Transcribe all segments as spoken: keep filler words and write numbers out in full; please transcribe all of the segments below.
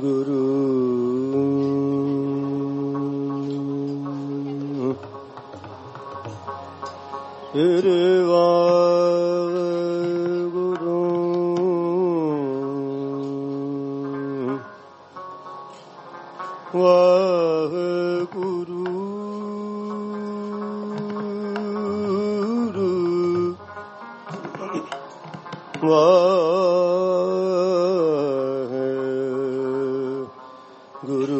ਗੁਰੂ ਸ੍ਰੀ ਵਾਹਿਗੁਰੂ ਵਾਹਿਗੁਰੂ ਵਾਹਿਗੁਰੂ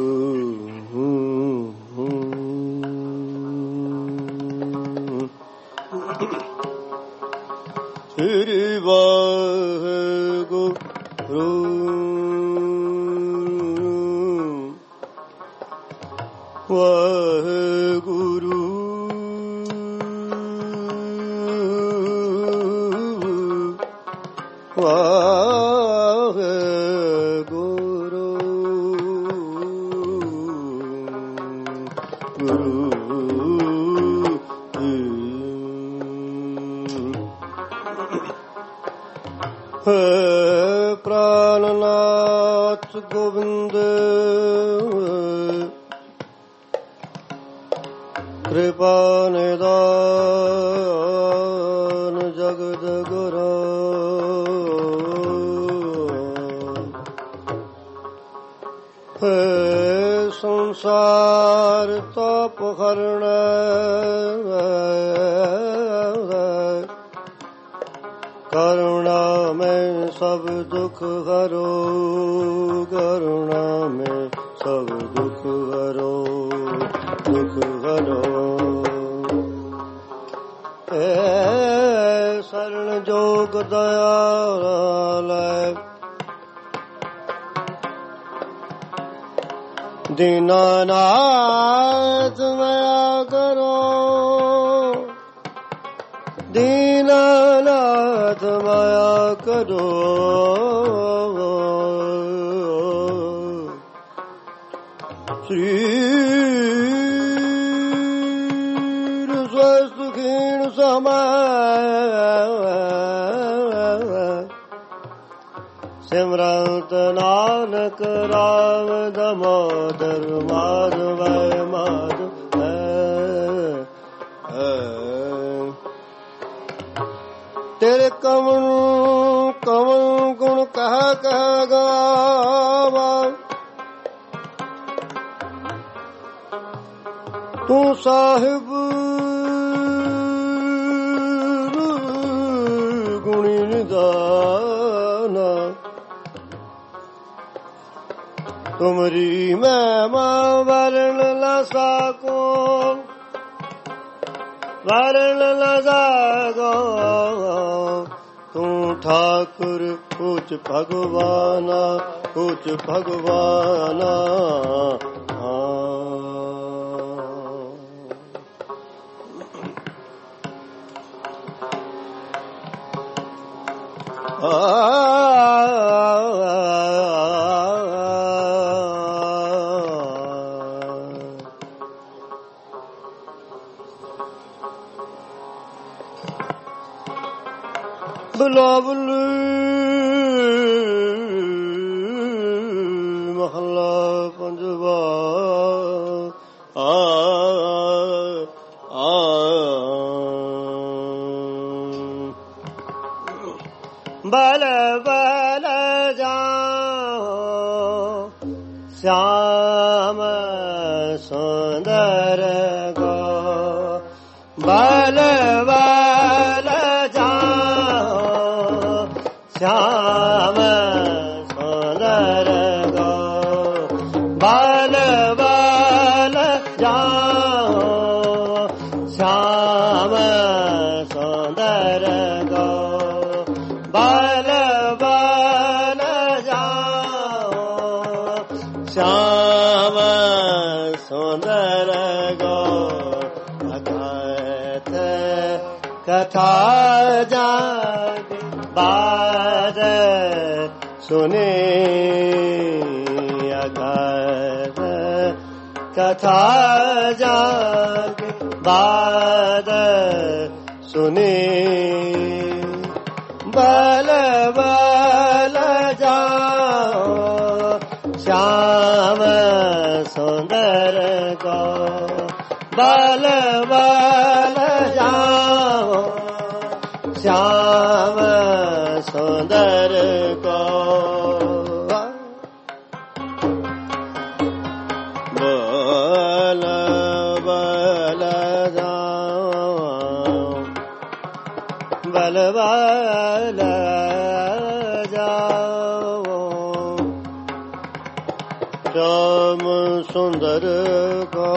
ਸ੍ਰੀ ਵਾਹਿਗੁਰੂ ਵਾਹਿਗੁਰੂ ਵਾਹਿਗੁਰੂ ਗੁਰੂ ਹੈ ਪ੍ਰਾਨਨਾਥ ਗੋਬਿੰਦ ਕਿਰਪਾ ਨਿਦਾਨ ਜਗਤ ਗੁਰੂ ਹੈ ਸੰਸਾਰ ਤਾਪ ਹਰਣ ਕਰੁਣਾ ਮੈਂ ਸਭ ਦੁਖ ਹਰੋ ਕਰੁਣਾ ਮੈਂ ਸਭ ਦੁਖ ਹਰੋ ਦੁਖ ਹਰੋ ਏ ਸਰਣ ਜੋਗ ਦਇਆਲ ਦੀਨਾਨਾਥ ਮਾਇਆ ਕਰੋ ਦੀਨਾਨਾਥ ਮਾਇਆ ਕਰੋ ਸ਼ਰੀਰ ਸਵਸਥ ਖੀਣ ਸਮਾਇ ਸਿਮਰਤ ਨਾਨਕ ਰਾਮ ਦਮੋਦਰ ਮਾਧਵ ਮਾਧਵ ਤੇਰੇ ਕਵਨ ਕਵਨ ਗੁਣ ਕਹਿ ਕਹਿ ਗਾਵਾ ਤੂੰ ਸਾਹਿਬ ਗੁਣੀ ਨਿਦਾਨਾ ਤੁਮਰੀ ਮਹਿਮਾ ਵਰਨ ਨ ਸਕੋ ਵਰਨ ਨ ਸਕੋ ਤੂੰ ਠਾਕੁਰ ਉੱਚ ਭਗਵਾਨਾ ਉੱਚ ਭਗਵਾਨਾ ਆ ਬਿਲਾਵਲ ਮਹੱਲਾ ਪੰਜਵਾ ਆ ਆ ਬਲ ਬਲ ਜਾਓ ਸ਼ਾਮ ਸੁੰਦਰ ਗੋ ਬਲ ਬਲ ਜਾਓ ਸ਼ਾਮ ਸੁੰਦਰ ਗੋ ਬਲ ਬਲ ਜਾਓ ਸ਼ਾਮ ਸੁੰਦਰ ਗੋ ਬਲ ਬਲ ਜਾਓ ਸ਼ਾਮ ਸੁੰਦਰ ਗੋ ਅਗਤ ਕਥਾ ਜਾਗ ਬਾਦ ਸੁਨੇ ਅਗਤ ਕਥਾ ਜਾਗ ਬਾਦ ਸੁਨੇ ਬਲ ਬਲ ਜਾਓ ਸ਼ਾਮ बल बल जाओ श्याम सुंदर को बल बल जाओ बल बल जाओ श्याम सुंदर को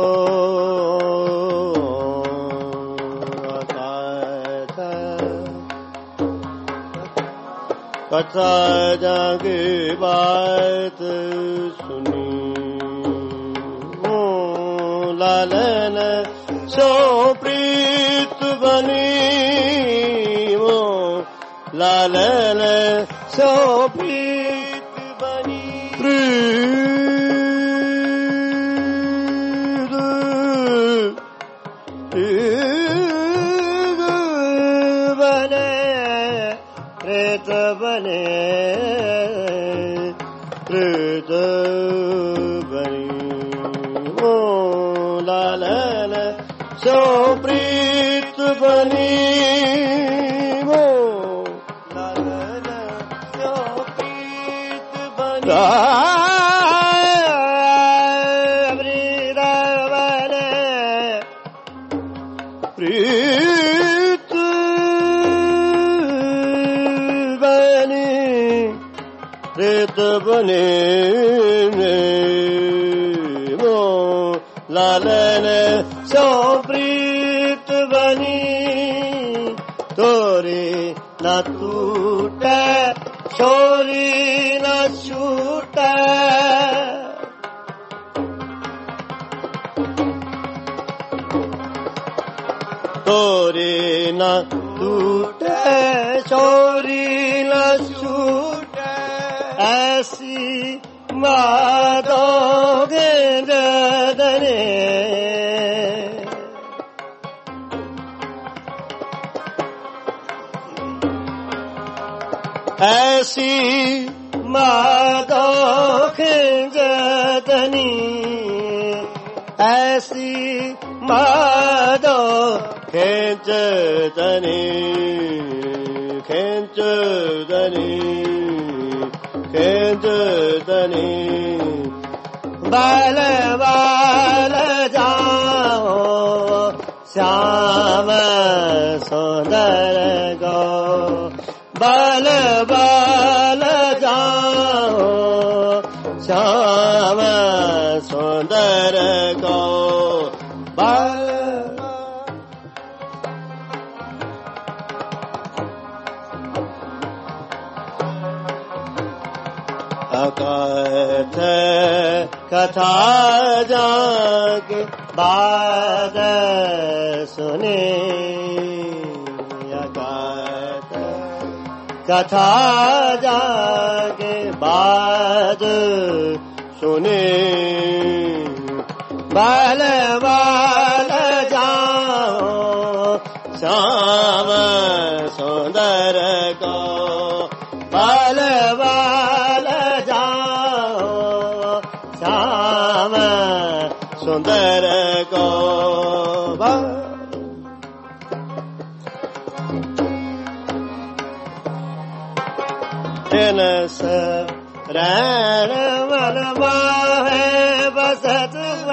कथा जागे बात सुनी लालन सो प्रीत बनी वो लालन सो प्रीत बनी प्रीत बने प्रीत बनी ओ लालन सो प्रीत बनी वो लालन सो प्रीत बनी प्रीत बने प्रीत प्रीत बने वो लालन सो प्रीत बनी तोरे न टूटे छोरी न छूटे तोरे न टूटे छोरी न छूटे ऐसी माधोगे दने ऐसी माधोगे दनी ऐसी माधो खेच दनी खेच दनी खेच दनी बाल बाल जाओ श्याम सुंदर गो बाल बाल जाओ श्याम सुंदर गो बाल अकथ कथा जाके बाद सुने अकथ कथा जाके बाद सुने बाल बाल जाओ श्याम सुंदर को बाल बाल श्याम सुंदर को दिन शरण मन माहे बसत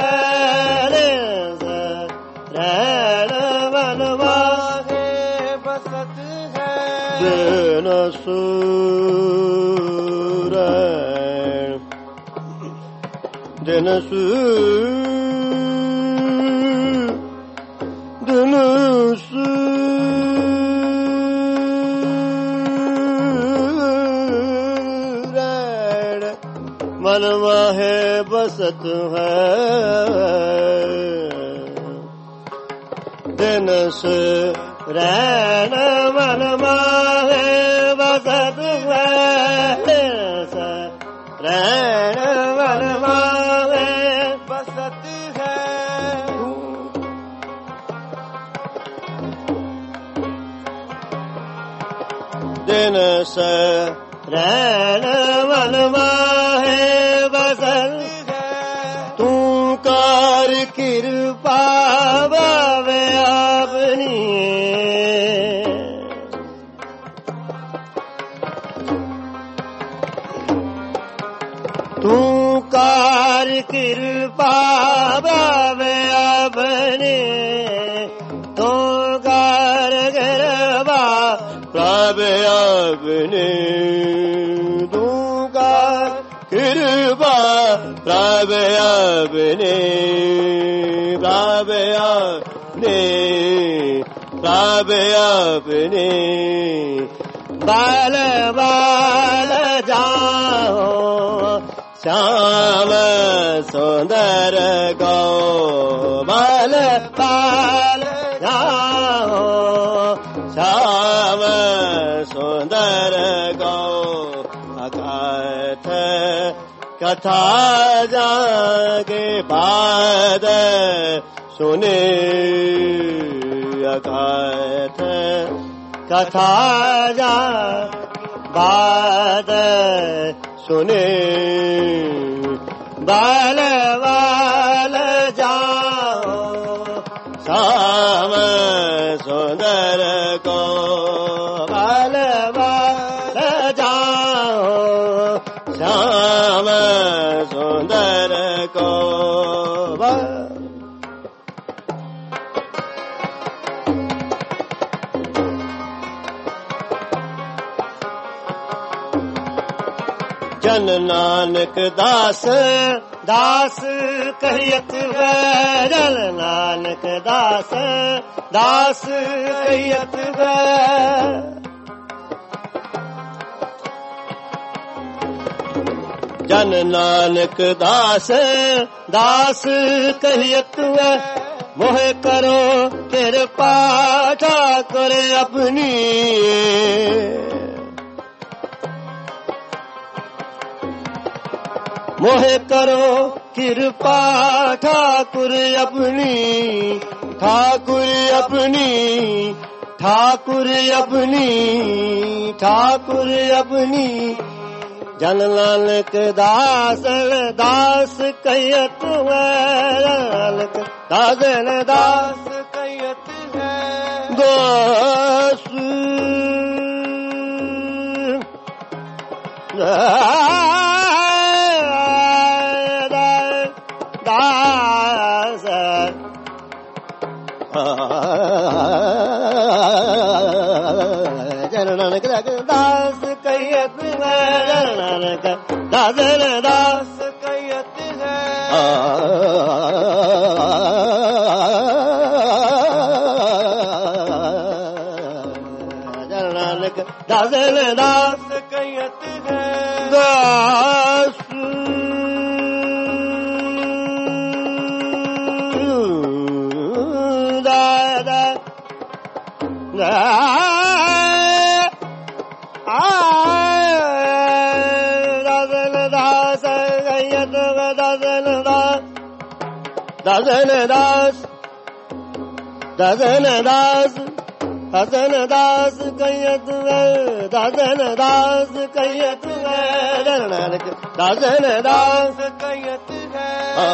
शरण मन माहे बसत है दिन सूर दिन सु दिन सु मन माहे बसत है दिन से रैन मन माहे बसत है रैन मन माहे बसत है दिन से रैन मन माहे बसत है तू कर कृपा तू कार कृपा बाबे अपने तू कार कृपा बाबे अपने तू कार कृपा बाबे अपने बाबे अपने बाबे अपने बाल बाल जाओ श्याम सुंदर गो बाल बाल जाओ श्याम सुंदर गो अकथ कथा जाके बाद सुने अकथ कथा जा बाद सुने बाल बाल जाओ श्याम सुंदर को बाल बाल जाओ श्याम सुंदर को जन नानक दास दास कहियत है जन नानक दास दास कहियत है जन नानक दास दास कहियत है मोह करो कृपा ठाकुर अपनी मोहे करो कृपा ठाकुर अपनी ठाकुर अपनी ठाकुर अपनी ठाकुर अपनी जन नानक दास दास कहियत है दासन दास कहियत है दास जन नानक दास कहियत है जन नानक दासन दास कहियत है जन नानक दासन दास कहियत है दास दासन दास दासन दास दासन दास कहियत है दासन दास कहियत है जन नानक दासन दास कहियत है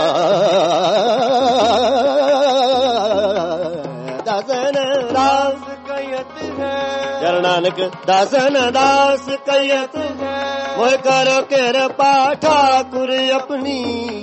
दासन दास कहियत है जन नानक दासन दास कहियत है मोह करो कृपा ठाकुर अपनी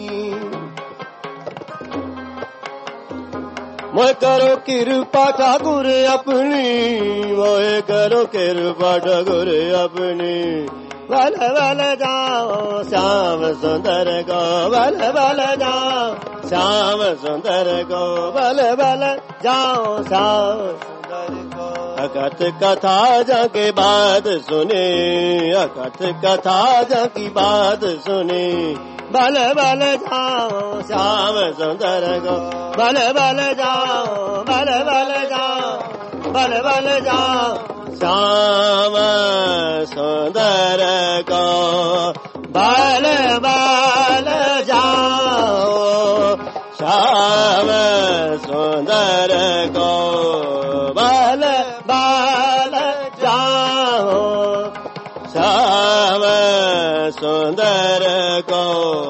मोह करो कृपा ठाकुर अपनी मोह करो कृपा ठाकुर अपनी बल बल जाओ श्याम सुंदर को बल बल जाओ श्याम सुंदर को बल बल जाओ श्याम सुंदर को अकथ कथा जाके बात सुने अकथ कथा जाकी बात सुने बल बल जाओ श्याम सुंदर को बल बल जाओ बल बल जाओ बल बल जाओ श्याम सुंदर को बल बल जाओ श्याम सुंदर को बल बल जाओ श्याम सुंदर को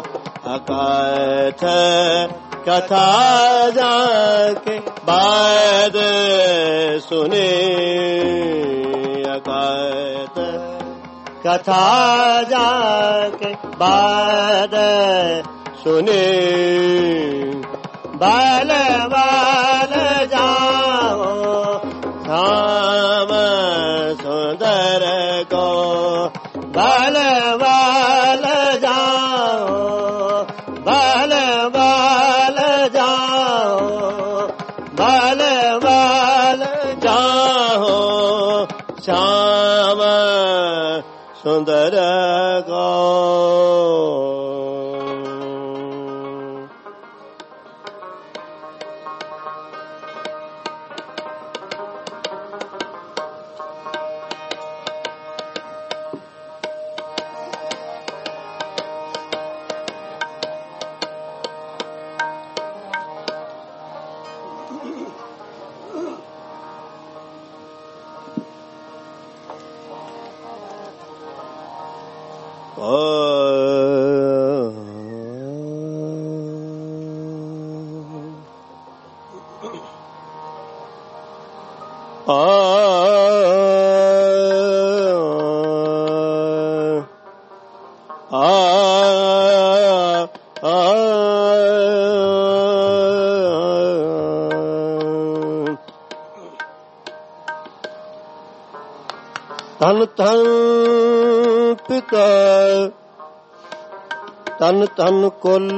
अकथ कथा जाके बाद सुने अकथ कथा जाके बाद सुने बाल बाल जाओ श्याम सुंदर को बाल बाल जाओ बाल बाल जाओ बाल बाल जाओ श्याम सुंदर को ਤਨ ਤਨ ਪਿਤਾ ਤਨ ਤਨ ਕੁਲ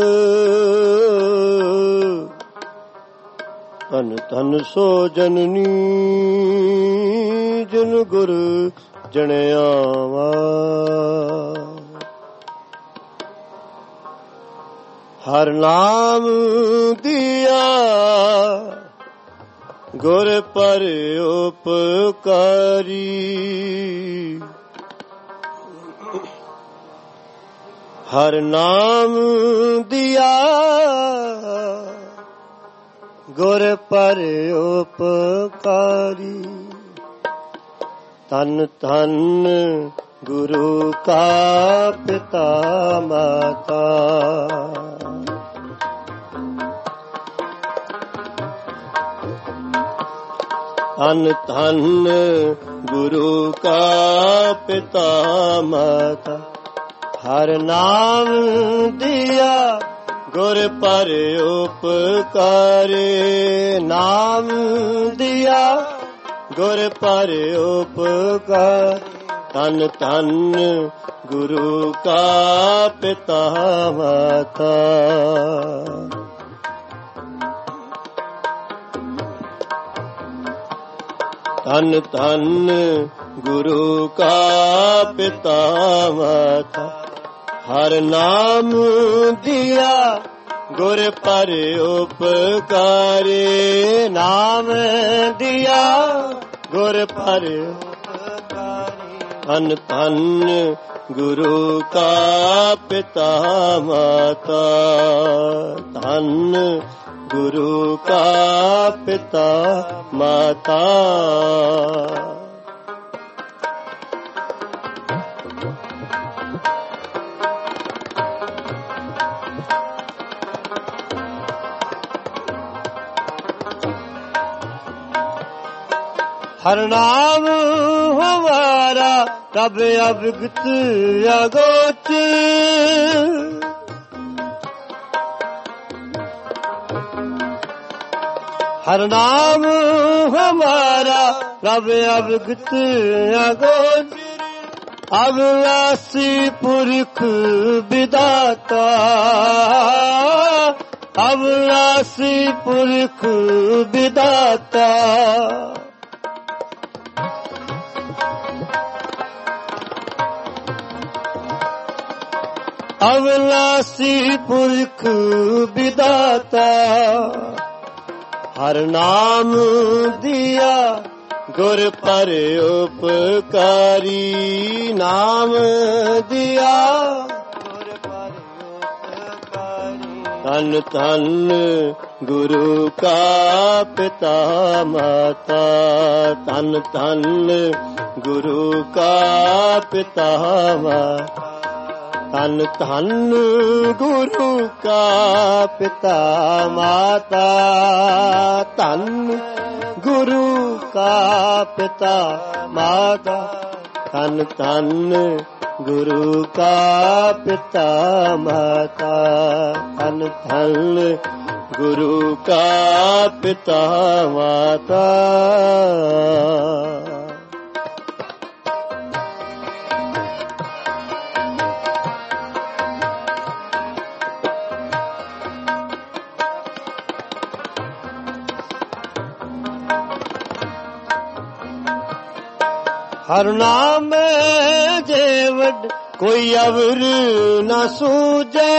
ਤਨ ਤਨ ਸੋ ਜਨਨੀ ਜਨ ਗੁਰ ਜਣਿਆਵਾ ਹਰ ਨਾਮ ਦੀਆ ਗੁਰ ਪਰ ਉਪਕਾਰੀ ਹਰ ਨਾਮ ਦਿਆ ਗੁਰ ਪਰ ਉਪਕਾਰੀ ਤਨ ਤਨ ਗੁਰੂ ਕਾ ਪਿਤਾ ਮਾਤਾ ਤਨ ਤਨ ਗੁਰੂ ਕਾ ਪਿਤਾ ਮਾਤਾ ਹਰ ਨਾਮ ਦਿਆ ਗੁਰ ਪਰ ਉਪਕਾਰੇ ਨਾਮ ਦਿਆ ਗੁਰ ਪਰ ਉਪਕਾਰ ਤਨ ਤਨ ਗੁਰੂ ਕਾ ਪਿਤਾ ਮਾਤਾ ਤਨ ਤਨ ਗੁਰੂ ਕਾ ਪਿਤਾ ਮਾਤਾ ਹਰ ਨਾਮ ਦਿਆ ਗੁਰ ਪਰ ਉਪਕਾਰੇ ਨਾਮ ਦਿਆ ਗੁਰ ਪਰ ਉਪਕਾਰੇ ਤਨ ਤਨ ਗੁਰੂ ਕਾ ਪਿਤਾ ਮਾਤਾ ਤਨ ਗੁਰੂ ਕਾ ਪਿਤਾ ਮਾਤਾ हर नाम हमारा तब अवगत अगोच हर नाम हमारा तब अवगत अगोच अविनाशी पुरख विधाता अविनाशी पुरख विधाता अविनाशी पुरख विधाता हर नाम दिया गुर पर उपकारी नाम दिया गुर पर उपकारी तन तन गुरु का पिता माता तन तन गुरु का पिता माता तन तन गुरु का पिता माता तन गुरु का पिता माता ਧੰਨ ਧੰਨ ਗੁਰੂ ਕਾ ਪਿਤਾ ਮਾਤਾ, ਧੰਨ ਧੰਨ ਗੁਰੂ ਕਾ ਪਿਤਾ ਮਾਤਾ। ਹਰ ਨਾਮ ਜੇ ਵੱਡ ਕੋਈ ਅਵਰ ਨਾ ਸੂਝੈ,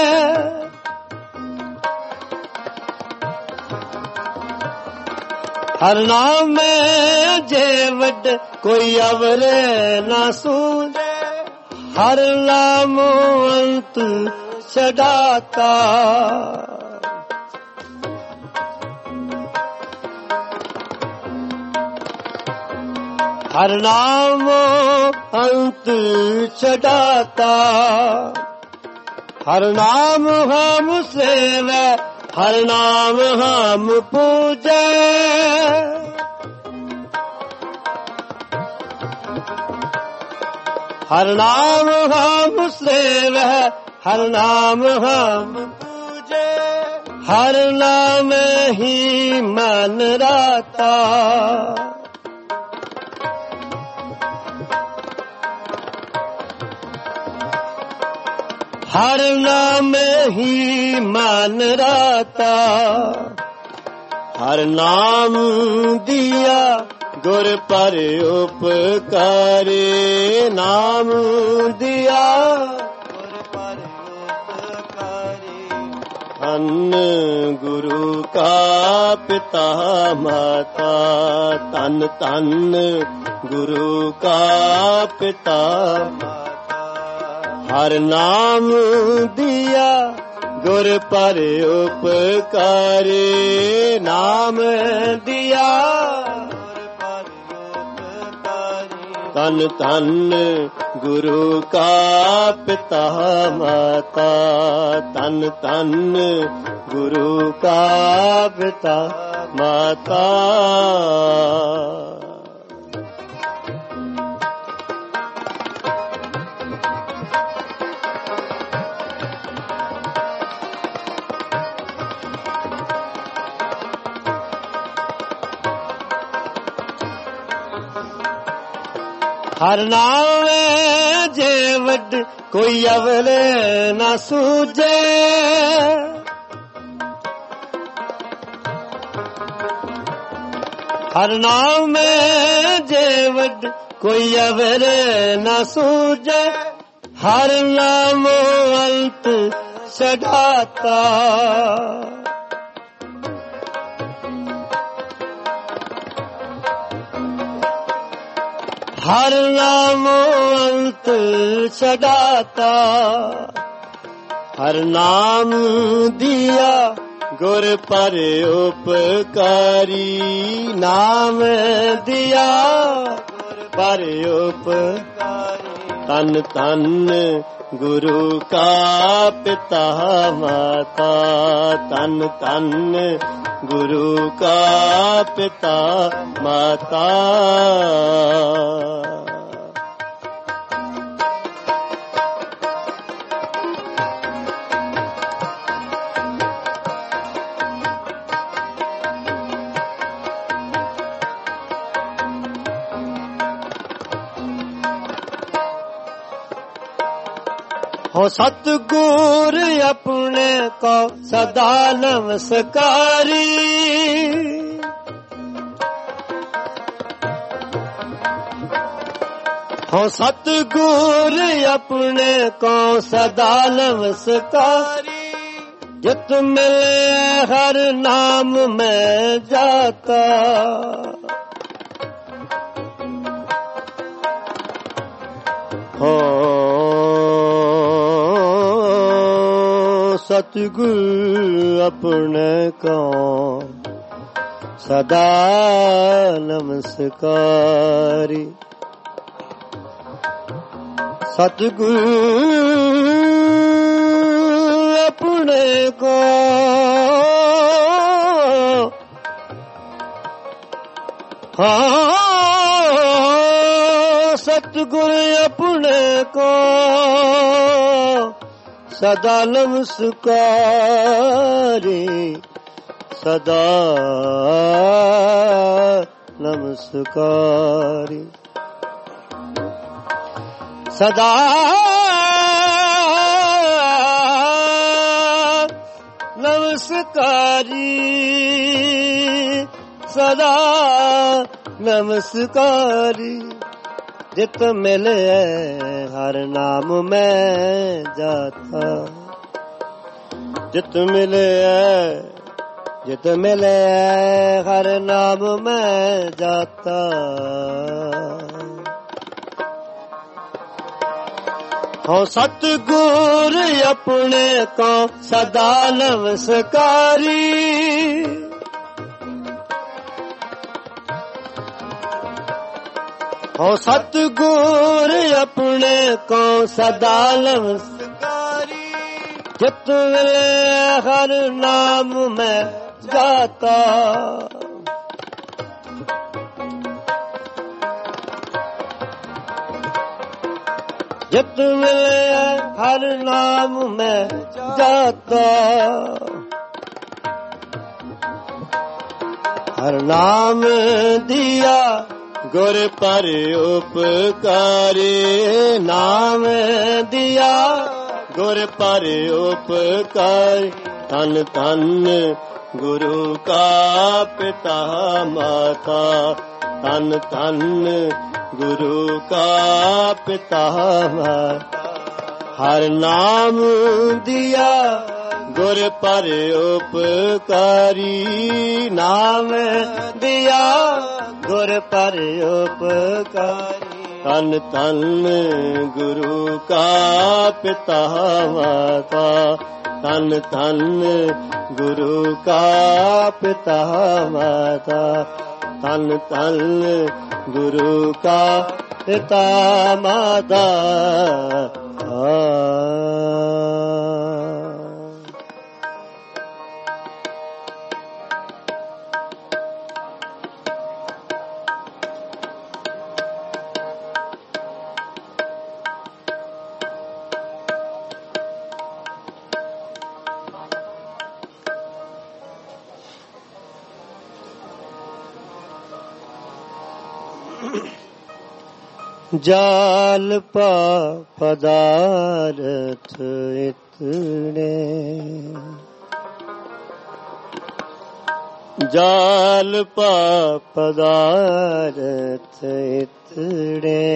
ਹਰ ਨਾਮ ਜੇ ਵੱਡ ਕੋਈ ਅਵਰ ਨਾ ਸੂਝੈ, ਹਰ ਨਾਮ ਅੰਤ ਛਡਾਤਾ, ਹਰ ਨਾਮ ਅੰਤ ਛਡਾਤਾ, ਹਰ ਨਾਮ ਹਮ ਸੇਵੈ, ਹਰ ਨਾਮ ਹਮ ਪੂਜੈ, ਹਰ ਨਾਮ ਹਮ ਸੇਵੈ, ਹਰ ਨਾਮ ਹਮ ਪੂਜੈ, ਹਰ ਨਾਮ ਹੀ ਮਨ ਰਾਤਾ, ਹਰ ਨਾਮ ਹੀ ਮਨ ਰਾਤਾ, ਹਰ ਨਾਮ ਦੀਆ ਗੁਰ ਪਰ ਉਪਕਾਰੇ, ਨਾਮ ਦੀਆ ਗੁਰ ਪਰ ਉਪਕਾਰੇ, ਧੰਨ ਗੁਰੂ ਕਾ ਪਿਤਾ ਮਾਤਾ, ਧੰਨ ਧੰਨ ਗੁਰੂ ਕਾ ਪਿਤਾ ਮਾਤਾ, ਹਰ ਨਾਮ ਦੀਆ ਗੁਰ ਪਰ ਉਪਕਾਰੇ, ਨਾਮ ਦੀਆ ਗੁਰ ਪਰ ਉਪਕਾਰੇ, ਧੰਨ ਧੰਨ ਗੁਰੂ ਕਾ ਪਿਤਾ ਮਾਤਾ, ਧੰਨ ਧੰਨ ਗੁਰੂ ਕਾ ਪਿਤਾ ਮਾਤਾ। ਹਰ ਨਾਮ ਜੇ ਵੱਡ ਕੋਈ ਅਵਲ ਨਾ ਸੂਝੈ, ਹਰ ਨਾਮ ਜੇ ਵੱਡ ਕੋਈ ਅਵਲ ਨਾ ਸੂਝੈ, ਹਰ ਨਾਮ ਅੰਤ ਛਡਾਤਾ, ਹਰ ਨਾਮ ਅੰਤ ਛਡਾਤਾ, ਹਰ ਨਾਮ ਦੀਆ ਗੁਰ ਪਰ ਉਪਕਾਰੀ, ਨਾਮ ਦੀਆ ਗੁਰ ਪਰ ਉਪਕਾਰੀ, ਧੰਨ ਧੰਨ ਗੁਰੂ ਕਾ ਪਿਤਾ ਮਾਤਾ, ਧੰਨ ਧੰਨ ਗੁਰੂ ਕਾ ਪਿਤਾ ਮਾਤਾ। हो सतगुर अपने को सदा नमस्कारी, हो सतगुर अपने को सदा नमस्कारी, जित मिले हर नाम में जाता, हो सतगुर अपने को सदा नमस्कारी, सतगुर अपने को हाँ सतगुर सतगुर अपने को सदा नमस्कारी, सदा नमस्कारी, सदा नमस्कारी, सदा नमस्कारी। जित मिले हर नाम में जाता, जित मिले जित मिले हर नाम में जाता। हो सतगुर अपने को सदा नमस्कारी, हो सतगुर अपने को सदा नमस्कारी। जित मिले हर नाम में जाता, जित मिले हर नाम में जाता। हर नाम दिया गुर पर उपकारी, नाम दिया गुर पर उपकारी। तन तन गुरु का पिता माता, तन तन गुरु का पिता माता। हर नाम दिया गुर पर उपकारी, नाम दिया गुर पर उपकारी। तन तन गुरु का पिता माता, तन तन गुरु का पिता माता। तन तन गुरु का पिता माता। जाल पा पदारथ इतने, जाल पा पदारथ इतने,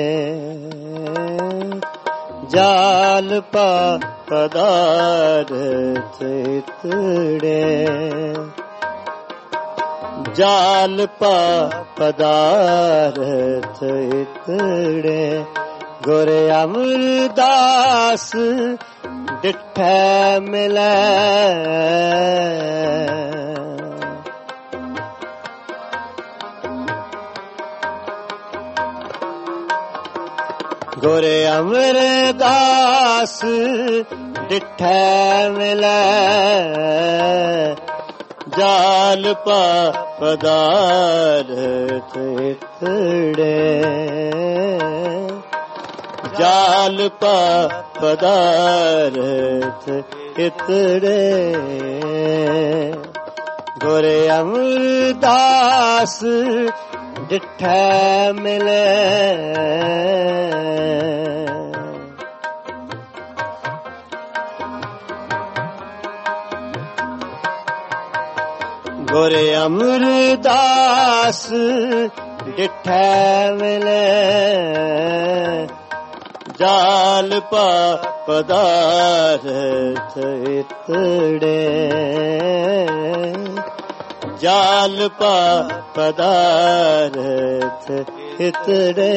जाल पा पदारथ इतने। जाल पा पदारथ इतने, गुर अमरदास डिठे मिले। गुर अमरदास डिठे मिले। जाल पा पदारथ इतने, जाल पा पदारथ इतने। गुर अमरदास डिठे मिले। गुर अमरदास डिठे मिले। जाल पा पदारथ इतने, जाल पा पदारथ इतने।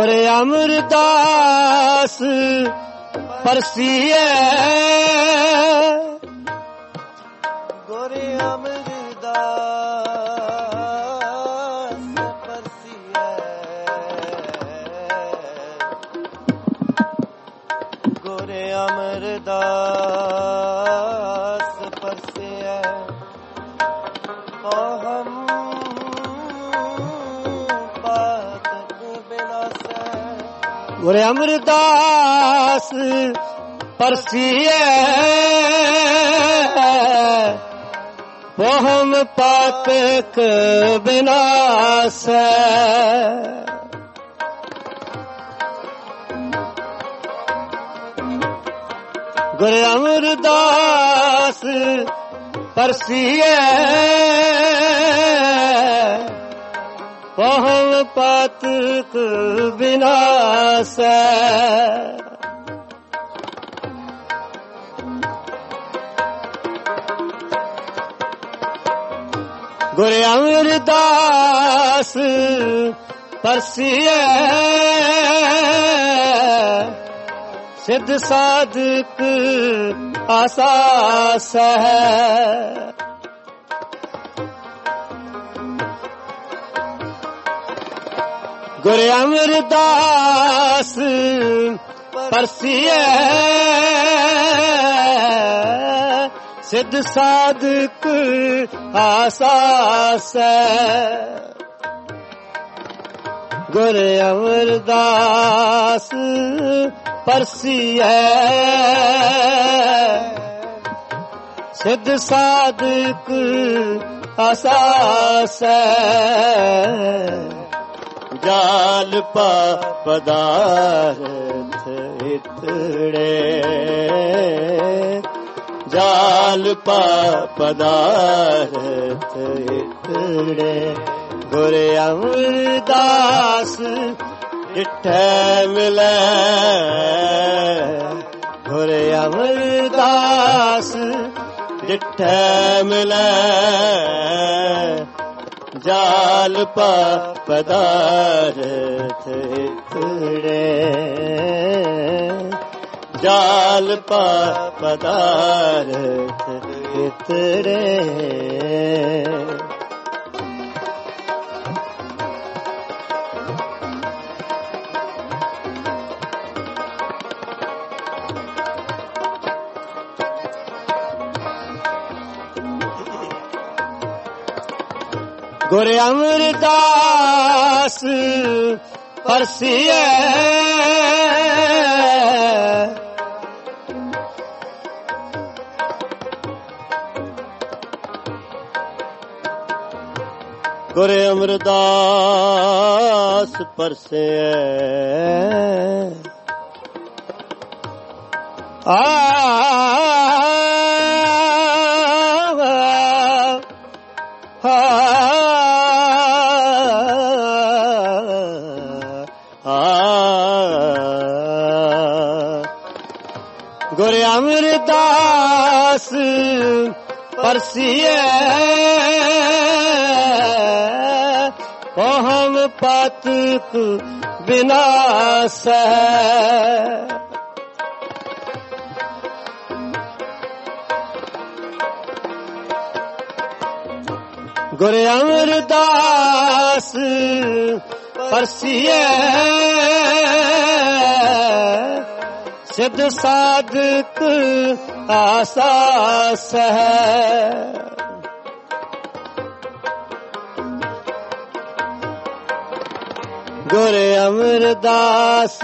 ਗੁਰ ਅਮਰਦਾਸ ਪਰਸੀਐ ਗੁਰ ਅਮਰਦਾਸ ਪਰਸੀਐ ਗੁਰ ਅਮਰਦਾਸ ਪਰਸੀਐ ਅਹੰ ਗੁਰ ਅਮਰਦਾਸ ਪਰਸੀਐ ਵਹਮ ਪਾਤਕ ਬਿਨਾਸੈ ਗੁਰ ਅਮਰਦਾਸ ਪਰਸੀਐ ਵਹਮ ਪਾਤਕ ਬਿਨਾਸੈ ਗੁਰ ਅਮਰਦਾਸ ਪਰਸੀਐ ਸਿੱਧ ਸਾਧਕ ਆਸਾਸੈ ਗੁਰ ਅਮਰਦਾਸ ਪਰਸੀਐ ਸਿੱਧ ਸਾਧਕ ਆਸਾਸੈ ਗੁਰ ਅਮਰਦਾਸ ਪਰਸੀਐ ਸਿੱਧ ਸਾਧਕ ਆਸਾਸੈ ਜਾਲ ਪਾ ਪਦਾਰਥ ਇਤੜੇ ਜਾਲ ਪਾ ਪਦਾਰਥ ਇਤੜੇ ਗੁਰ ਅਮਰਦਾਸ ਡਿਠੈ ਮਿਲੈ ਗੁਰ ਅਮਰਦਾਸ ਡਿਠੈ ਮਿਲੈ ਜਾਲ ਪਾ ਪਦਾਰਥ ਇਤੜੇ ਜਾਲ ਪਾ ਪਦਾਰਥ ਇਤੜੇ ਗੁਰ ਅਮਰਦਾਸ ਪਰਸੀਐ ਗੁਰ ਅਮਰਦਾਸ ਪਰਸੀਐ ਆ ਗੁਰ ਅਮਰਦਾਸ ਪਰਸੀਐ ਵਹਮ ਪਾਤਕ ਬਿਨਾਸੈ ਗੁਰ ਅਮਰਦਾਸ ਪਰਸੀਐ ਸਿੱਧ ਸਾਧਕ ਆਸਾਸੈ ਗੁਰ ਅਮਰਦਾਸ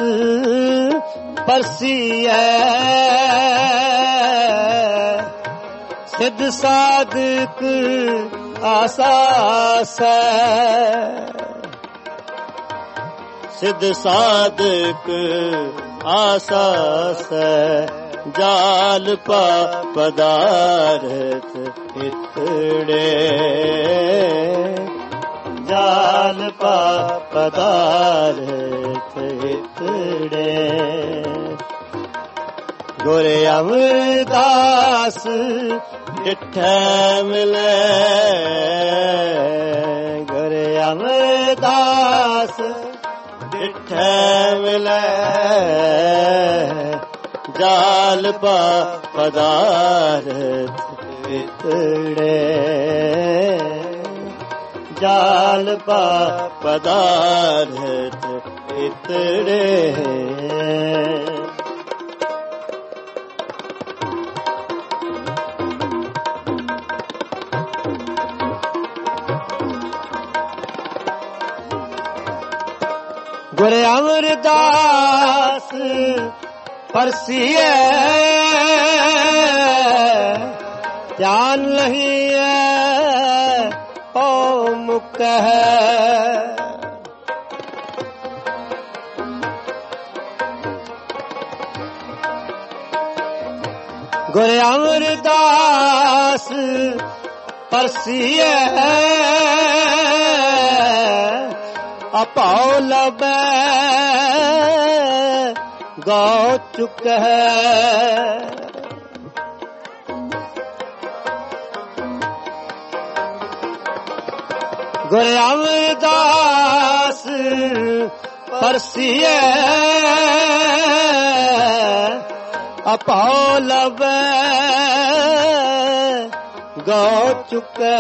ਪਰਸੀਐ ਸਿੱਧ ਸਾਧਕ ਆਸਾਸੈ ਸਿੱਧ ਸਾਧਕ ਆਸਾਸੈ ਜਾਲ ਪਾ ਪਦਾਰਥ ਇਤੜੇ ਜਾਲ ਪਾ ਪਦਾਰਥ ਇਤੜੇ ਗੁਰ ਅਮਰਦਾਸ ਡਿਠੈ ਮਿਲੈ ਗੁਰ ਅਮਰਦਾਸ ਡਿਠੈ ਡਿਠੈ ਮਿਲੈ ਜਾਲ ਪਾ ਪਦਾਰਥ ਇਤੜੇ ਜਾਲ ਪਾ ਪਦਾਰਥ ਇਤੜੇ ਗੁਰ ਅਮਰਦਾਸ ਪਰਸੀਏ ਧਿਆਨ ਲਹੀਐ ਓ ਮੁਕਹਿ ਗੁਰ ਅਮਰਦਾਸ ਪਰਸੀਏ ਅਪਾਉ ਲਬੈ ਗਾਉ ਚੁਕੈ ਗੁਰ ਅਮਰਦਾਸ ਪਰਸੀਏ ਅਪਾਉ ਲਬੈ ਗਾਉ ਚੁਕੈ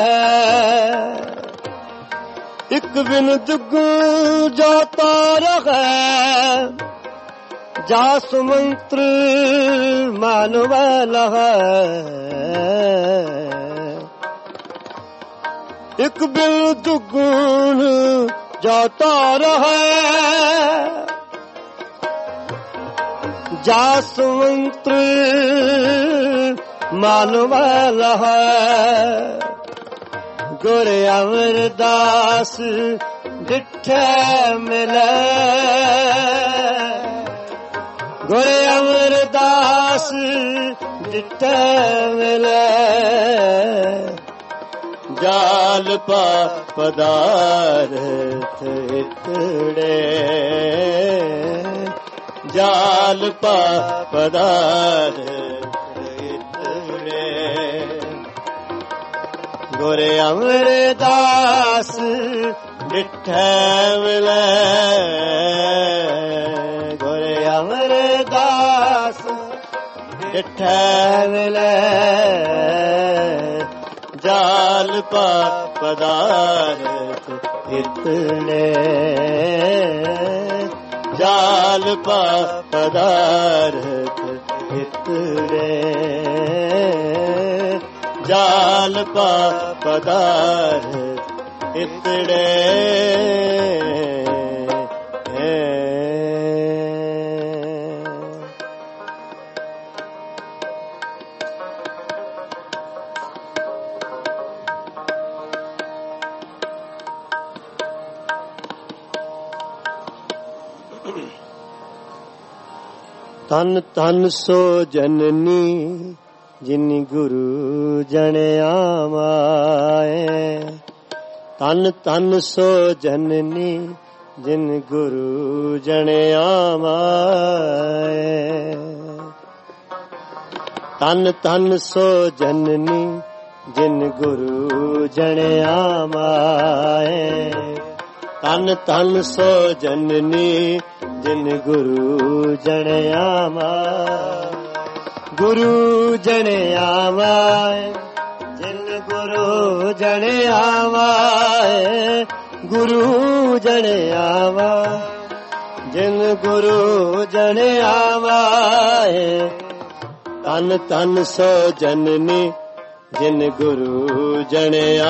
ਇਕ ਬਿਨ ਦੁਗੁ ਜੋ ਤਾਰਹਿ ਜਾ ਸੁਮੰਤਰ ਮਾਨਵ ਲਹੈ ਇਕ ਬਿਨ ਦੁਗੁਣ ਜੋ ਤਾਰਹਿ ਜਾ ਸੁਮੰਤਰ ਮਾਨਵ ਲਹੈ ਗੁਰ ਅਮਰਦਾਸ ਡਿਠੈ ਮਿਲੈ ਗੁਰ ਅਮਰਦਾਸ ਡਿਠੈ ਮਿਲੈ ਜਾਲ ਪਾ ਪਦਾਰਥ ਇਤੜੇ ਜਾਲ ਪਾ ਪਦਾਰਥ ਗੁਰ ਅਮਰਦਾਸ ਡਿਠੈ ਮਿਲੈ ਗੁਰ ਅਮਰਦਾਸ ਡਿਠੈ ਮਿਲੈ ਜਾਲ ਪਾ ਪਦਾਰਥ ਇਤੜੇ ਜਾਲ ਪਾ ਪਦਾਰਥ ਇਤੜੇ ਜਾਲ ਪਾ ਪਦਾਰਥ ਇਤੜੇ ਤਨ ਤਨ ਸੋ ਜਨਨੀ ਜਿਨਿ ਗੁਰੂ ਜਣਿਆ ਮਾਏ ਤਨ ਤਨ ਸੋ ਜਨਨੀ ਜਿਨ ਗੁਰੂ ਜਣਿਆ ਮਾਏ ਤਨ ਤਨ ਸੋ ਜਨਨੀ ਜਿਨ ਗੁਰੂ ਜਣਿਆ ਮਾਏ ਤਨ ਤਨ ਸੋ ਜਨਨੀ ਜਿਨ ਗੁਰੂ ਜਣਿਆ ਮਾਏ ਗੁਰੂ ਜਣਿਆ ਮਾਏ ਜਿਨ ਗੁਰੂ ਜਣਿਆ ਮਾਏ ਗੁਰੂ ਜਣਿਆ ਮਾਏ ਜਿਨ ਗੁਰੂ ਜਣਿਆ ਮਾਏ ਤਨ ਤਨ ਸੋ ਜਨਨੀ ਜਿਨ ਗੁਰੂ ਜਣਿਆ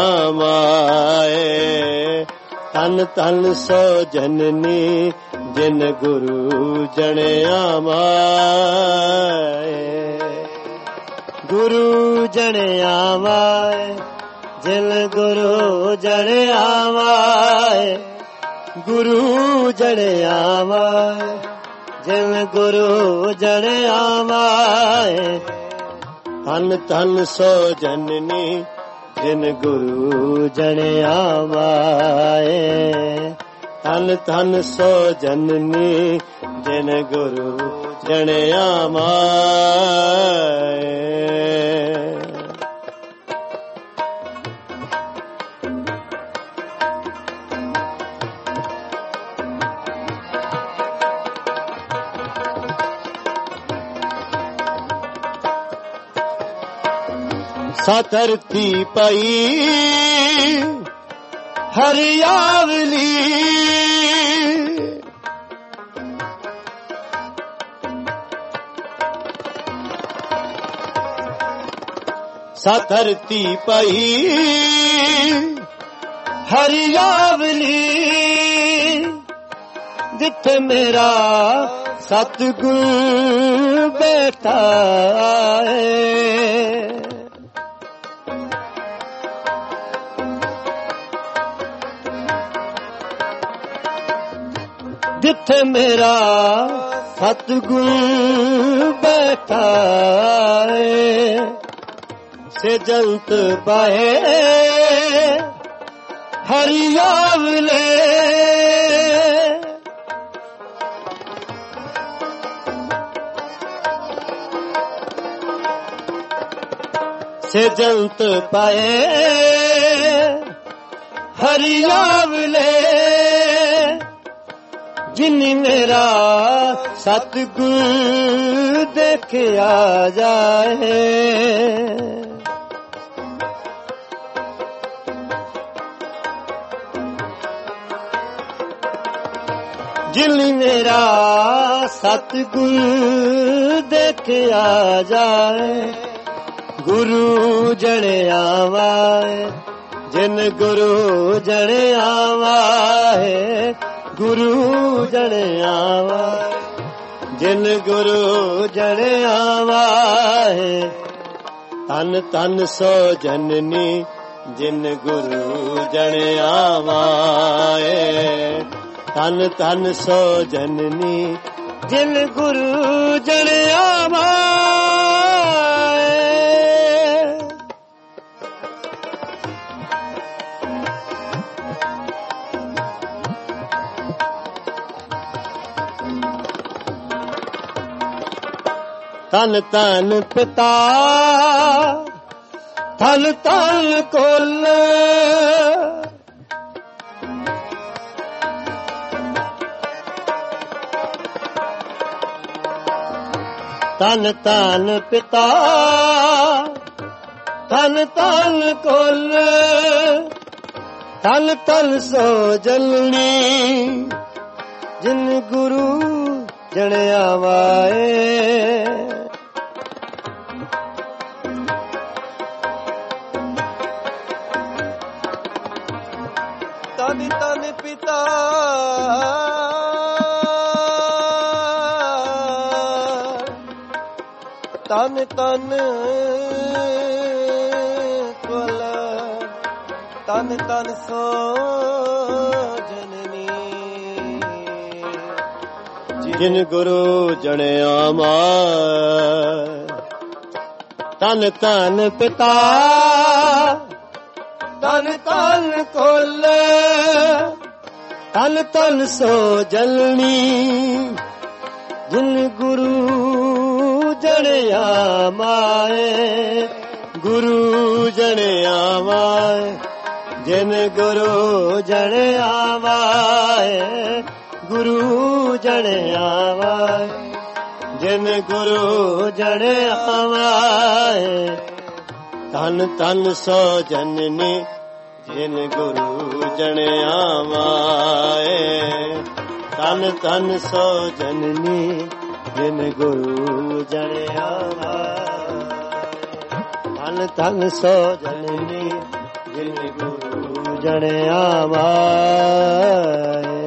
ਮਾਏ ਤਨ ਤਨ ਸੋ ਜਨਨੀ ਜਿਨ ਗੁਰੂ ਜਣਿਆ ਮਾਏ ਗੁਰੂ ਜਣਿਆ ਮਾਏ ਜਿਨ ਗੁਰੂ ਜਣਿਆ ਮਾਏ ਗੁਰੂ ਜਣਿਆ ਮਾਏ ਜਿਨ ਗੁਰੂ ਜਣਿਆ ਮਾਏ ਤਨ ਤਨ ਸੋ ਜਨਨੀ ਜਿਨ ਗੁਰੂ ਜਣਿਆ ਮਾਏ ਤਨ ਤਨ ਸੋ ਜਨਨੀ ਜਿਨ ਗੁਰੂ ਜਣਿਆ ਮਾਏ ਸਾ ਧਰਤੀ ਪਈ ਹਰਿਆਵਲੀ ਸਾ ਧਰਤੀ ਪਈ ਹਰਿਆਵਲੀ ਜਿੱਥੇ ਮੇਰਾ ਸਤਿਗੁਰ ਬੈਠਾ ਹੈ ਜਿੱਥੇ ਮੇਰਾ ਸਤਿਗੁਰ ਬੈਠਾ ਹੈ ਸੇ ਜਲਤ ਬਾਹੇ ਹਰਿਆਵਲੇ ਸੇ ਜਲਤ ਪਾਏ ਹਰਿਆਵਲੇ ਜਿਨੀ ਮੇਰਾ ਸਤਿਗੁਰ ਦੇਖਿਆ ਜਾਏ ਜਿਨੀ ਮੇਰਾ ਸਤਿਗੁਰ ਦੇਖਿਆ ਜਾਏ ਗੁਰੂ ਜਣਿਆ ਵਾਏ ਜਿਨ ਗੁਰੂ ਜਣਿਆ ਵਾਏ ਗੁਰੂ ਜਣਿਆ ਵਾਏ ਜਿਨ ਗੁਰੂ ਜਣਿਆ ਵਾਏ ਤਨ ਤਨ ਸੋ ਜਨਨੀ ਜਿਨ ਗੁਰੂ ਜਣਿਆ ਵਾਏ ਤਨ ਤਨ ਸੋ ਜਨਨੀ ਜਿਨ ਗੁਰੂ ਜਣਿਆ ਵਾਏ ਤਨ ਤਨ ਪਿਤਾ ਤਨ ਤਨ ਕੁਲ ਤਨ ਤਨ ਪਿਤਾ ਤਨ ਤਨ ਕੁਲ ਤਨ ਤਨ ਸੋ ਜਲਨੀ ਜਿਨ ਗੁਰੂ ਜਣਿਆ ਵਾਏ ਤਨ ਤਨ ਪਿਤਾ ਤਨ ਤਨ ਕੁਲ ਤਨ ਤਨ ਸੋ ਜਨਨੀ ਜਿਨ ਗੁਰੂ ਜਣਿਆ ਮਾਇ ਤਨ ਤਨ ਪਿਤਾ ਤਨ ਤਨ ਕੁਲ ਤਨ ਤਨ ਸੋ ਜਲਨੀ ਜਿਨ ਗੁਰੂ ਜਣਿਆ ਮਾਏ ਗੁਰੂ ਜਣਿਆ ਮਾਏ ਜਿਨ ਗੁਰੂ ਜਣਿਆ ਮਾਏ ਗੁਰੂ ਜਣਿਆ ਮਾਏ ਜਿਨ ਗੁਰੂ ਜਣਿਆ ਮਾਏ ਤਨ ਤਨ ਸੋ ਜਨਨੀ ਜਿਨ ਗੁਰੂ ਜਣਿਆ ਮਾਏ ਤਨ ਤਨ ਸੋ ਜਨਨੀ ਜਿਨ ਗੁਰੂ ਜਣਿਆ ਤਨ ਤਨ ਸੋ ਜਨਨੀ ਜਿਨ ਗੁਰੂ ਜਣਿਆ ਮਾਏ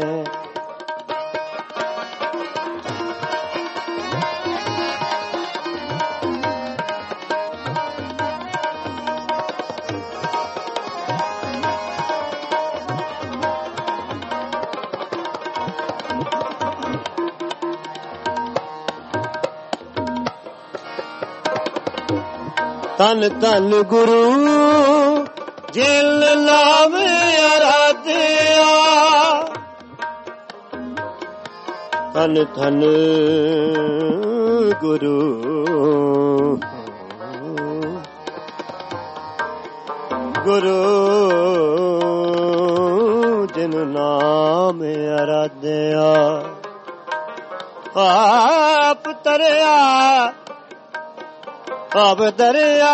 ਤਨ ਤਨ ਗੁਰੂ ਜਿਨ ਨਾਮ ਅਰਾਧਿਆ ਤਨ ਤਨ ਗੁਰੂ ਗੁਰੂ ਜਿਨ ਨਾਮ ਅਰਾਧਿਆ ਆਪ ਤਰਿਆ ਆਪ ਦਰਿਆ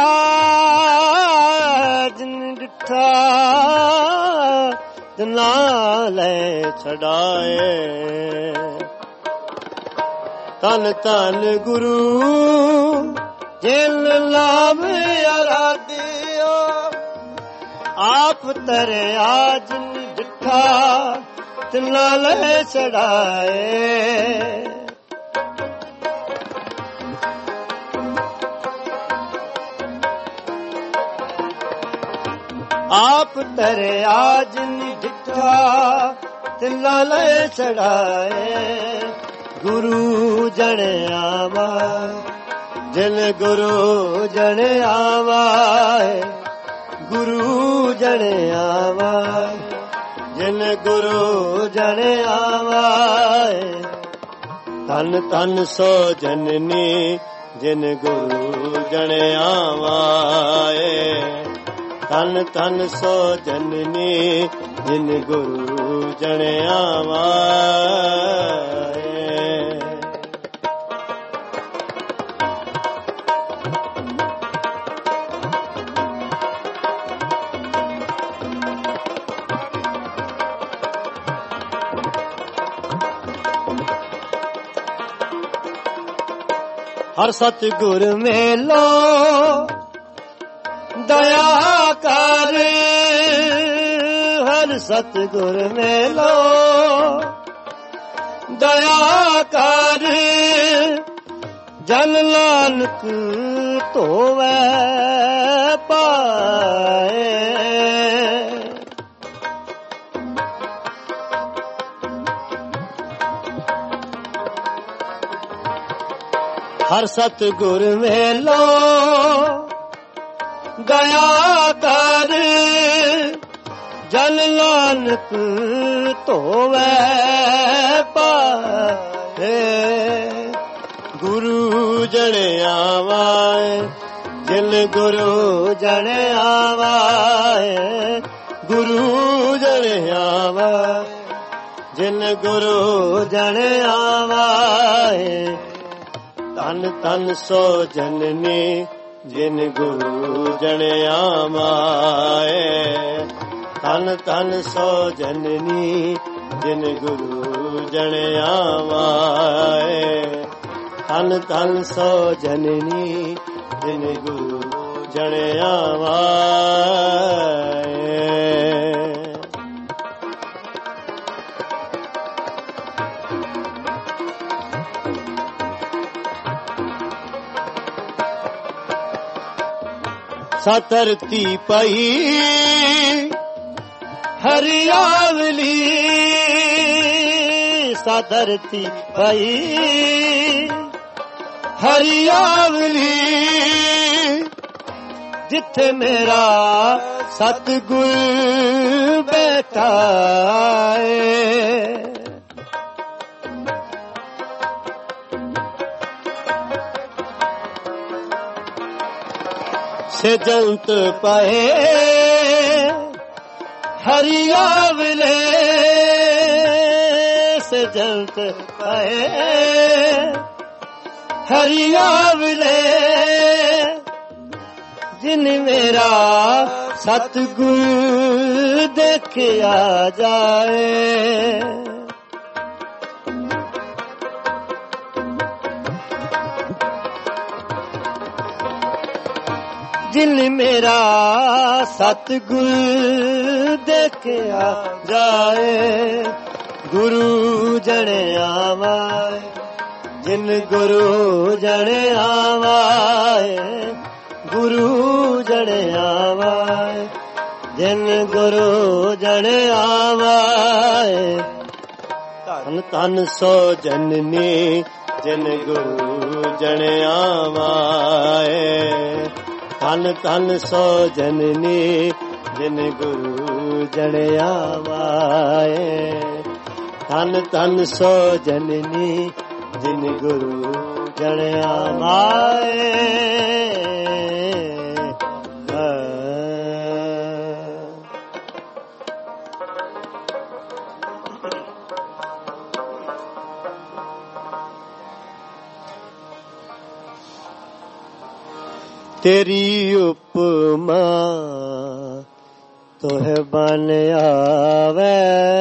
ਜਿਨ ਡਿਠਾ ਤਿਨਾ ਲੈ ਛਡਾਏ ਤਨ ਤਨ ਗੁਰੂ ਜਿਨ ਲਾਭ ਅਰਾਧਿਓ ਆਪ ਤਰਿਆ ਜਿਨ ਡਿਠਾ ਤਿਨਾ ਲੈ ਛਡਾਏ ਆਪ ਤਰਿਆ ਜਿਨ ਡਿਠਾ ਤਿਨਾ ਲੈ ਛਡਾਏ ਗੁਰੂ ਜਣਿਆ ਵਾ ਜਿਨ ਗੁਰੂ ਜਣਿਆ ਵਾ ਗੁਰੂ ਜਣਿਆ ਵਾ ਜਿਨ ਗੁਰੂ ਜਣਿਆ ਵਾ ਤਨ ਤਨ ਸੋ ਜਨਨੀ ਜਿਨ ਗੁਰੂ ਜਣਿਆ ਵਾ ਤਨ ਤਨ ਸੋ ਜਨਨੀ ਜਿਨ ਗੁਰੂ ਜਣਿਆ ਵਾ ਹਰ ਸਤਿਗੁਰ ਮੇਲੋ ਦਇਆ ਕਰ ਹਰ ਸਤਿਗੁਰ ਮੇਲੋ ਦਇਆ ਕਰ ਜਨ ਨਾਨਕ ਧੋਵੈ ਪਾਏ ਹਰ ਸਤਿਗੁਰ ਮੇਲੋ ਦਇਆ ਕਰ ਜਨ ਨਾਨਕ ਧੋਵੈ ਪਾਏ ਗੁਰੂ ਜਣਿਆ ਵਾ ਜਿਨ ਗੁਰੂ ਜਣਿਆ ਵਾ ਗੁਰੂ ਜਣਿਆ ਵਾ ਜਿਨ ਗੁਰੂ ਜਣਿਆ ਵਾ ਤਨ ਤਨ ਸੋ ਜਨਨੀ ਜਿਨ ਗੁਰੂ ਜਣਿਆ ਮਾਏ ਤਨ ਤਨ ਸੋ ਜਨਨੀ ਜਿਨ ਗੁਰੂ ਜਣਿਆ ਮਾਏ ਤਨ ਤਨ ਸੋ ਜਨਨੀ ਜਿਨ ਗੁਰੂ ਜਣਿਆ ਮਾਏ ਸਤਰਤੀ ਪਈ ਹਰਿਆਵਲੀ ਸਤਰਤੀ ਪਈ ਹਰਿਆਵਲੀ ਜਿੱਥੇ ਮੇਰਾ ਸਤਿਗੁਰ ਬੈਠਾ ਏ ਸਜੰਤ ਪਏ ਹਰਿਆਵਲੇ ਸਜੰਤ ਪਏ ਹਰਿਆਵਲੇ ਜਿਨ ਮੇਰਾ ਸਤਿਗੁਰ ਦੇਖਿਆ ਜਾਏ ਜਿਨ ਮੇਰਾ ਸਤਿਗੁਰ ਦੇਖਿਆ ਜਾਏ ਗੁਰੂ ਜਣਿਆ ਵਾ ਜਿਨ ਗੁਰੂ ਜਣਿਆ ਵਾ ਗੁਰੂ ਜਣਿਆ ਵਾ ਜਿਨ ਗੁਰੂ ਜਣਿਆ ਵਾ ਤਨ ਤਨ ਸੋ ਜਨਨੀ ਜਿਨ ਗੁਰੂ ਜਣਿਆ ਵਾ ਤਨ ਤਨ ਸੋ ਜਨਨੀ ਜਿਨ ਗੁਰੂ ਜਣਿਆ ਵਾਏ ਤਨ ਤਨ ਸੋ ਜਨਨੀ ਜਿਨ ਗੁਰੂ ਜਣਿਆ ਵਾਏ तेरी उपमा तोहे बन आवे,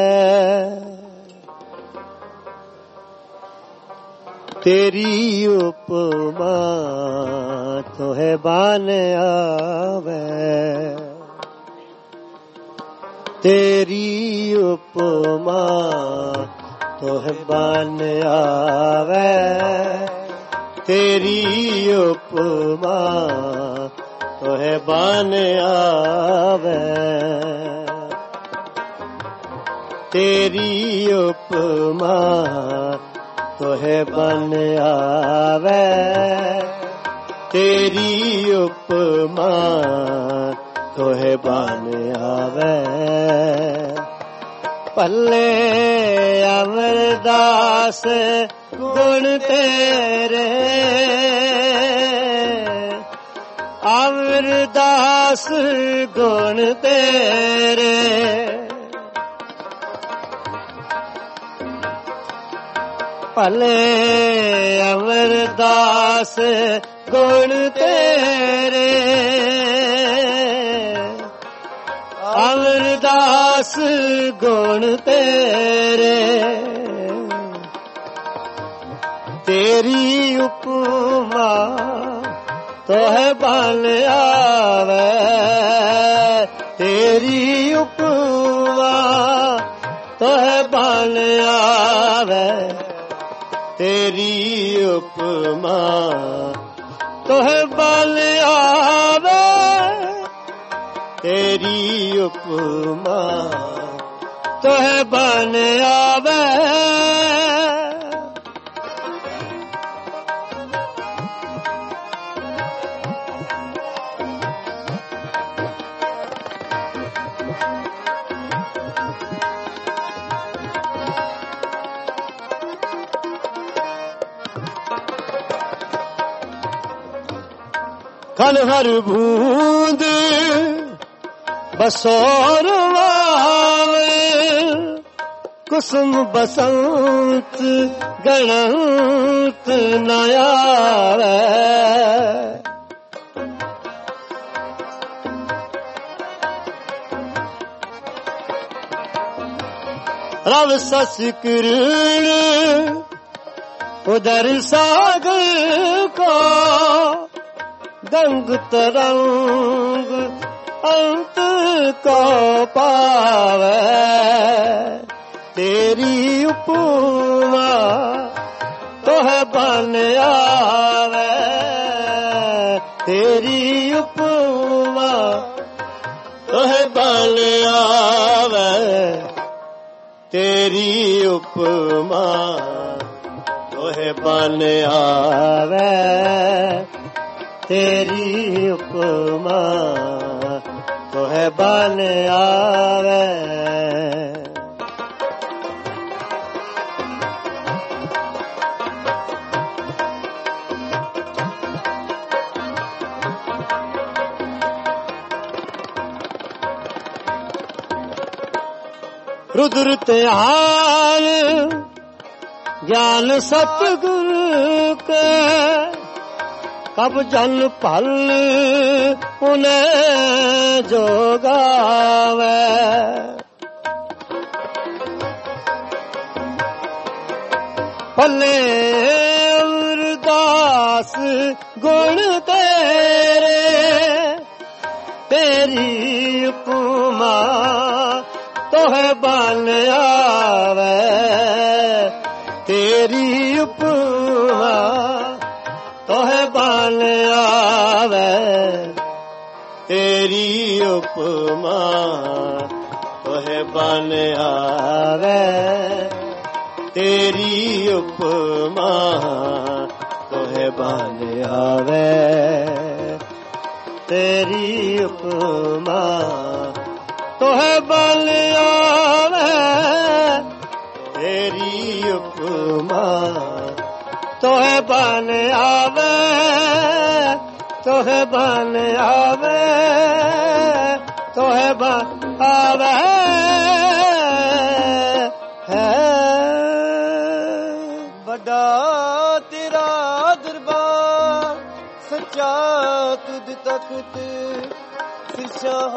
तेरी उपमा तोहे बन आवे, तेरी उपमा तोहे बन आवे, तेरी उपमा तोहे बन आवे, तेरी उपमा तोहे बन आवे, तेरी उपमा तोहे बन आवे। पल्ले अमरदास गुण तेरे, अमरदास गुण तेरे, पल्ले अमरदास गुण तेरे, अमरदास गुण तेरे, तेरी उपमा तोहे बन आवे, तेरी उपमा तोहे बन आवे, तेरी उपमा तोहे बन आवे, तेरी उपमा तोहे बन आवे। खन हर बूंद बसोर वावे, कुसुम बसंत गणंत न आवे, रव सस किरण उदर सागर को, गंग तरंग अंत को पावे, तेरी उपमा तोहे बन आवे, तेरी उपमा तोहे बन आवे, तेरी उपमा तोहे बन आवे, तेरी उपमा तोहे बन आवे। रुद्र त्यान ज्ञान सतगुरु के, कब जन पल उन्हें जोगावे, पल्ले अमरदास गुण तेरे, तेरी उपमा तोहे बन आवे, तेरी उपमा तोहे बन आवे, तेरी उपमा तोहे बन आवे, तेरी उपमा तोहे बन आवे, तेरी उपमा तोहे बन आवे, तेरी उपमा तोहे बन आवे, तोहे बन आवे, तोहे बन आवे। बड़ा तेरा दरबार ਸੱਚਾ ਤੁਧ ਤਖਤ ਸਿਰਸ਼ਾਹ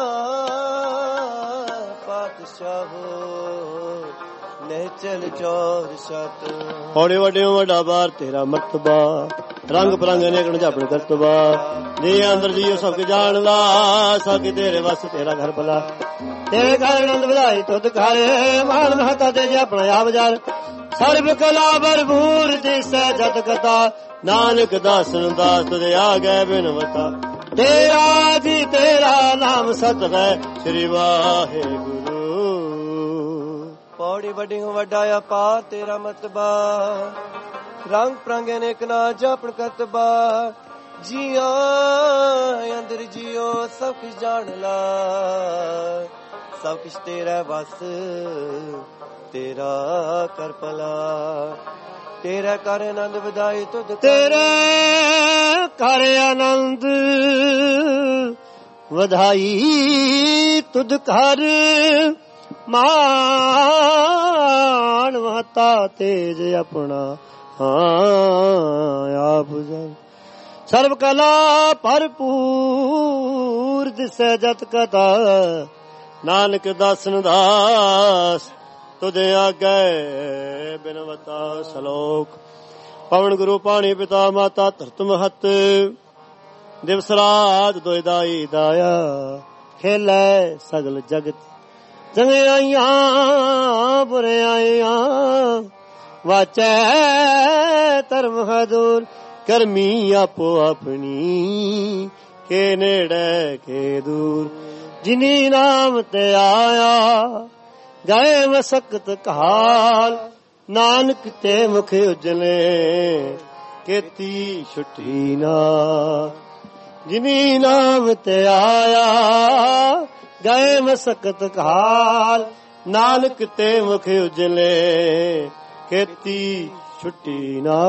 ਪਾਤਸ਼ਾਹੋ ਲੈ ਚਲ ਚੌਰ ਛਤ। ਹੌਲੇ ਵੱਡਿਓ ਵੱਡਾ ਬਾਰ ਤੇਰਾ ਮਰਤਬਾ ਰੰਗ ਬਰੰਗ ਨੇ ਗਣ ਜਾਪਣ ਕਰਤਬਾ ਜੀ ਅੰਦਰ ਜੀਓ ਸਭ ਕੇ ਜਾਣ ਲਾ ਸਭ ਕੇ ਤੇਰੇ ਵਸ ਤੇਰਾ ਘਰ ਭਲਾ ਤੇਰੇ ਘਰ ਆਨੰਦ ਵਧਾਈ ਤੁਧ ਘਰ ਮਾਨ ਮਹਤਾ ਤੇ ਜੇ ਆਪਣਾ ਆਪ ਜਾਲ ਸਰਬ ਕਲਾ ਭਰਪੂਰ ਦਿਸੈ ਜਤ ਕਥਾ ਨਾਨਕ ਦਾਸਨ ਦਾਸ ਤੁਦੇ ਆ ਗਏ ਬਿਨਵਤਾ ਤੇਰਾ ਜੀ ਤੇਰਾ ਨਾਮ ਸਤ ਹੈ ਸ੍ਰੀ ਵਾਹਿਗੁਰੂ। ਪੌੜੀ ਵੱਡੀ ਹੋ ਵੱਡਾ ਅਪਾਰ ਤੇਰਾ ਮਤਬਾ ਰੰਗ ਪ੍ਰਾਂਗੇ ਨੇ ਇੱਕ ਨਾ ਜਾਪਣ ਕਤਬਾ ਜੀਆਂ ਅੰਦਰ ਜੀਓ ਸਭ ਕੁਛ ਜਾਣ ਲਾ ਸਭ ਕੁਛ ਤੇਰਾ ਬਸ ਤੇਰਾ ਕਰ ਭਲਾ ਤੇਰਾ ਕਰ ਆਨੰਦ ਵਧਾਈ ਤੁਧ ਤੇਰੇ ਕਰ ਆਨੰਦ ਵਧਾਈ ਤੁਧ ਘਰ ਮਾਨ ਮਹਤਾ ਤੇਜ ਆਪਣਾ ਹਾਂ ਆਪ ਜਨ ਸਰਬ ਕਲਾ ਭਰਪੂਰ ਦਿਸੈ ਜਤ ਕਥਾ ਨਾਨਕ ਦਾਸਨ ਦਾਸ ਤੁਦੇ ਆਗੇ ਬਿਨਵਤਾ। ਸਲੋਕ ਪਵਨ ਗੁਰੂ ਪਾਣੀ ਪਿਤਾ ਮਾਤਾ ਧਰਤ ਮਹਤ ਦਿਵਸ ਰਾਤ ਦੋਇ ਦਾਈ ਦਾਇਆ ਖੇਲੇ ਸਗਲ ਜਗਤ ਚੰਗੇ ਆਈਆਂ ਬੁਰੇ ਆਈਆਂ ਵਾਚੈ ਧਰਮ ਹਦੂਰ ਕਰਮੀ ਆਪੋ ਆਪਣੀ ਕੇ ਨੇੜੇ ਕੇ ਦੂਰ ਜਿਨੀ ਨਾਮ ਤੇ ਆਇਆ ਗਏ ਮਸਕਤ ਕਾਲ ਨਾਨਕ ਤੇ ਮੁਖ ਉਜਲੇ ਕੀਤੀ ਛੁੱਟੀ ਨਾ ਜਿਨੀ ਨਾਮ ਤੇ ਆਇਆ ਗਏ ਮਸਕਤ ਕਾਲ ਨਾਨਕ ਤੇ ਮੁਖ ਉਜਲੇ ਕੀਤੀ ਛੁੱਟੀ ਨਾ।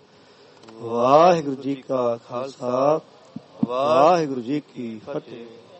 ਵਾਹਿਗੁਰੂ ਜੀ ਕਾ ਖਾਲਸਾ ਵਾਹਿਗੁਰੂ ਜੀ ਕੀ ਫਤਿਹ।